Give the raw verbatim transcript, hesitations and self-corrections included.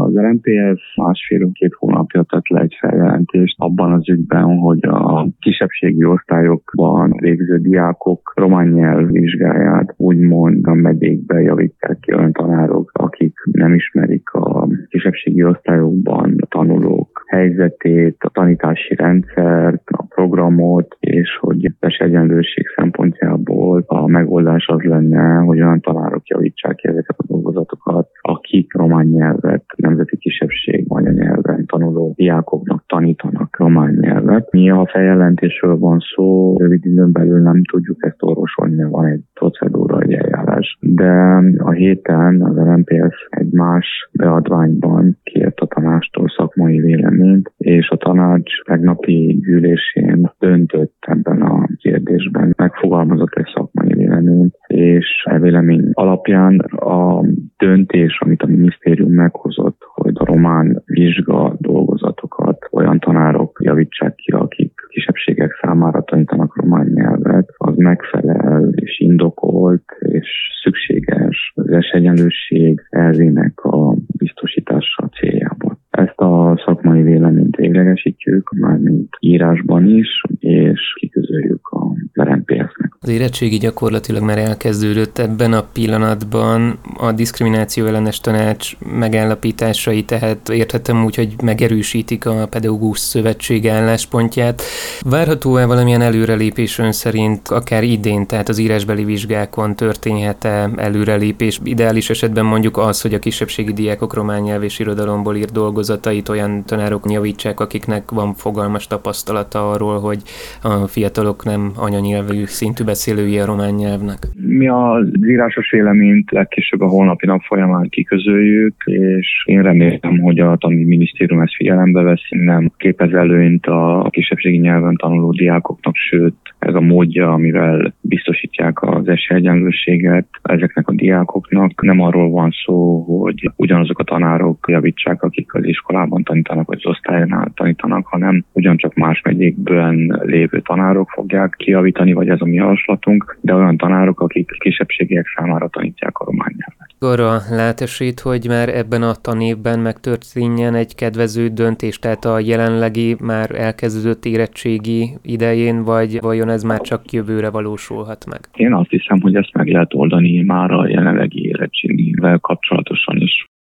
Az er em pé es másfél-két hónapja tett le egy feljelentést abban az ügyben, hogy a kisebbségi osztályokban végző diákok román nyelv vizsgáját úgymond a megyékbe javítják ki olyan tanárok, akik nem ismerik a kisebbségi osztályokban tanulók helyzetét, a tanítási rendszert, a programot, és hogy esélyegyenlőség szempontjából a megoldás az lenne, hogy olyan tanárok javítsák ki ezeket a dolgozatokat, akik román nyelvet, nemzeti kisebbség anyanyelven tanuló diákoknak tanítanak román nyelvet. Mi a feljelentésről van szó, rövid időn belül nem tudjuk ezt orvosolni, van egy procedúra, egy eljárás. De a héten az er em pé es egy más beadványban kért a tanácstól szakmai véleményt, és a tanács tegnapi gyűlésén döntött ebben a kérdésben, megfogalmazott egy szakmai véleményt, és e vélemény alapján a döntés, amit a minisztérium meghozott, hogy a román vizsga dolgozatokat olyan tanárok javítsák ki, akik kisebbségek számára tanítanak román nyelvet, az megfelel és indokolt és szükséges az esélyegyenlőség elvének a biztosítása céljából. Ezt a szakmai véleményt véglegesítjük, mármint írásban is, és kiközöljük az er em pé es-nek. Az érettségi gyakorlatilag már elkezdődött ebben a pillanatban. A diszkrimináció ellenes tanács megállapításai, tehát érthetem úgy, hogy megerősítik a Pedagógus Szövetség álláspontját. Várható-e valamilyen előrelépés ön szerint, akár idén, tehát az írásbeli vizsgákon történhet-e előrelépés? Ideális esetben mondjuk az, hogy a kisebbségi diákok román nyelv és irodalomból írt dolgozatait olyan tanárok javítsák, akiknek van fogalmas tapasztalata arról, hogy a fiatalok nem anyanyelvű szintű beszélői a román nyelvnek. Mi az írásos véleményt legkésőbb a holnapi nap folyamán kiközöljük, és én remélem, hogy a tanügyminisztérium ezt figyelembe veszi, nem képez előnyt a kisebbségi nyelven tanuló diákoknak, sőt, ez a módja, amivel biztosítják az esélyegyenlőséget ezeknek a diákoknak. Nem arról van szó, hogy ugyanazok a tanárok javítsák, akik az iskolában tanítanak, vagy az osztálynál tanítanak, hanem ugyancsak más megyékben lévő tanárok fogják kijavítani, vagy ez a mi javaslatunk, de olyan tanárok, akik kisebbségiek számára tanítják a román nyelvet. Arra lát esélyt, hogy már ebben a tanévben megtörténjen egy kedvező döntés, tehát a jelenlegi már elkezdődött érettségi idején, vagy vajon ez már csak jövőre valósulhat meg? Én azt hiszem, hogy ezt meg lehet oldani már a jelenlegi érettségivel kapcsolatosan is.